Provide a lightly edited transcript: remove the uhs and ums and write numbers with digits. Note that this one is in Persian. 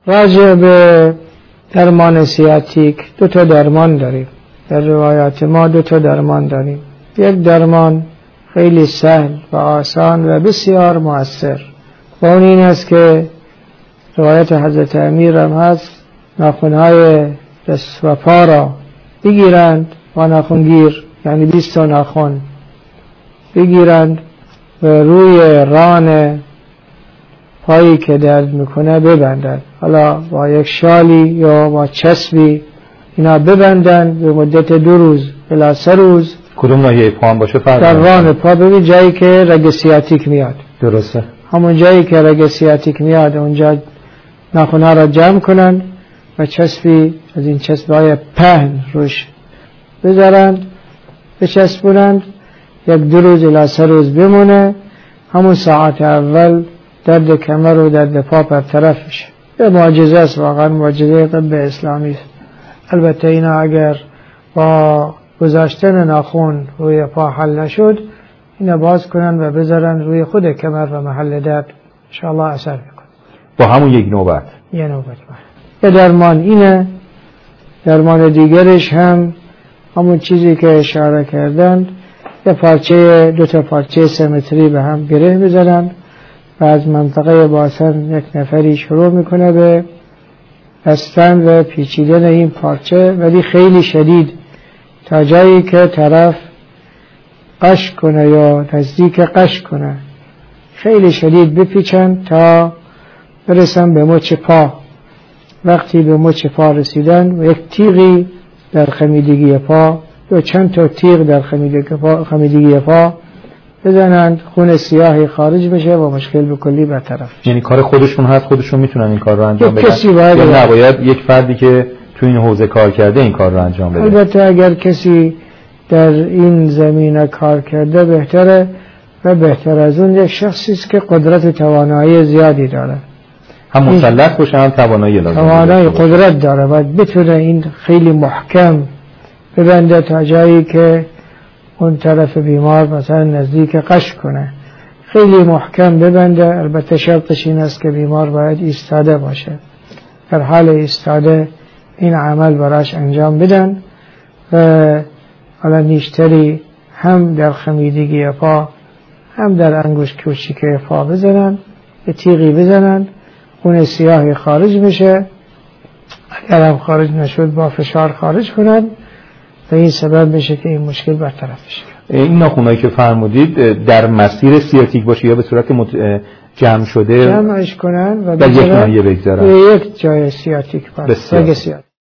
راجع به درمان سیاتیک 2 تا درمان داریم. در روایات ما 2 تا درمان داریم. یک درمان خیلی سهل و آسان و بسیار مؤثر و اون این است که روایت حضرت امیر هم هست، ناخن‌های دست و پا را بگیرند و ناخنگیر، یعنی 20 ناخن بگیرند و روی ران پایی که درد میکنه ببندند، حالا با یک شالی یا با چسبی اینا ببندند به مدت 2 روز الی 3 روز. کدوم ناحیه پا هم باشه فرق در ران پا، ببین جایی که رگ سیاتیک میاد. درسته. همون جایی که رگ سیاتیک میاد اونجا ناخن‌ها را جمع کنند و چسبی از این چسب‌های پهن روش بذارند، بچسبونند، 1-2 روز الی 3 روز بمونه. همون ساعت اول درد کمر و درد پا برطرف میشه. یه معجزه است، واقعا معجزه طب اسلامی است. البته اینا اگر با گذاشتن ناخن روی پا حل نشد، اینا باز کنن و بذارن روی خود کمر و محل درد، انشاءالله اثر میکنه. با همون یک نوبت. یه نوبت. یه درمان اینه. درمان دیگرش هم همون چیزی که اشاره کردند، 2 تا پارچه سمتری به هم گره بزنن و از منطقه باسن یک نفری شروع میکنه به بستن و پیچیدن این پارچه، ولی خیلی شدید، تا جایی که طرف قش کنه یا نزدیک قش کنه، خیلی شدید بپیچن تا برسن به مچ پا. وقتی به مچ پا رسیدن و یک تیغی در خمیدگی پا یا چند تا تیغ در خمیدگی پا بزنند، خون سیاهی خارج بشه و مشکل به کلی برطرف. یعنی کار خودشون هست، خودشون میتونن این کار رو انجام بدن یا نباید یک فردی که تو این حوزه کار کرده این کار رو انجام بده؟ البته اگر کسی در این زمینه کار کرده بهتره، و بهتر از اون یک شخصی است که قدرت و توانایی زیادی داره، هم مسلط باشه هم توانایی قدرت داره و بتونه این خیلی محکم ببنده تا جایی که اون طرف بیمار مثلا نزدیک قش کنه، خیلی محکم ببنده. البته شرطش این است که بیمار باید ایستاده باشه. در حال ایستاده این عمل براش انجام بدن و حالا نیشتری هم در خمیدگی پا هم در انگشت کوچیک پا بزنن، به تیغی بزنن، خون سیاهی خارج بشه. اگر هم خارج نشد با فشار خارج کنن و این سبب بشه که این مشکل برطرف بشه. این ناخنایی که فرمودید در مسیر سیاتیک باشه یا به صورت جمع شده جمعش کنن و در یک ناحیه بگذارن، یک جای سیاتیک باشه.